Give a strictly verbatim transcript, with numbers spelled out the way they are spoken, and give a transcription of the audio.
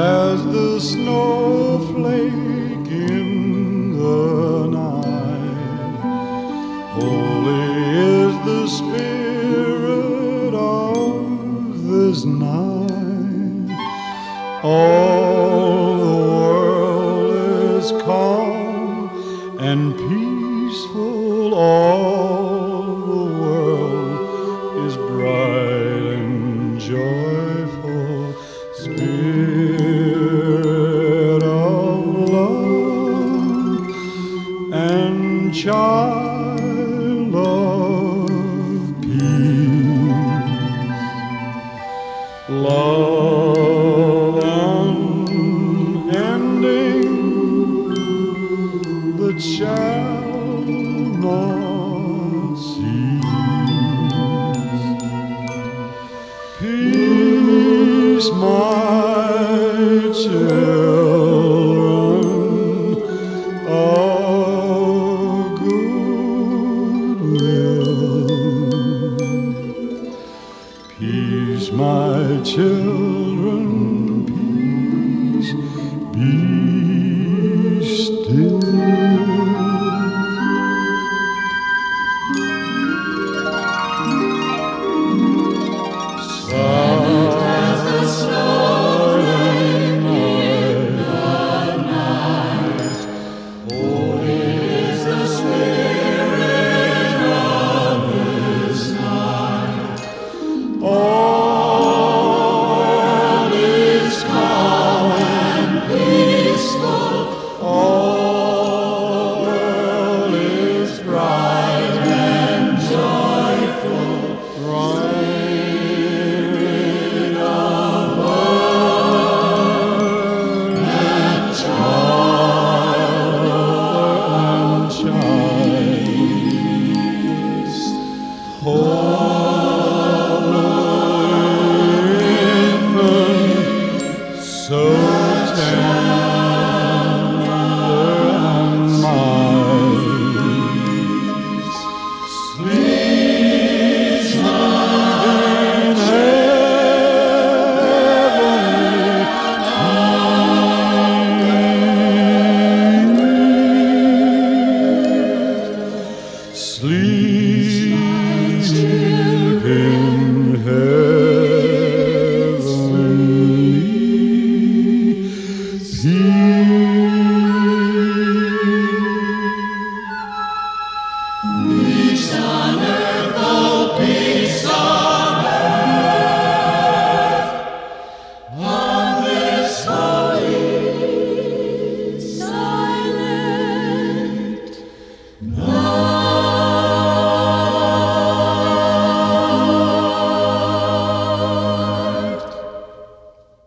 as the snowflake in the night. Holy is the spirit of this night. All the world is calm and peaceful. All the world is bright and joyful. Spirit of love and child of peace, love unending that shall not cease. Peace, my children of good will. Peace, my children, peace, be still. All is calm and peaceful. All is bright and joyful. Reign of earth and child and child. So tender and mild, sleeps in heavenly peace. Sleep in heavenly peace. Peace on earth.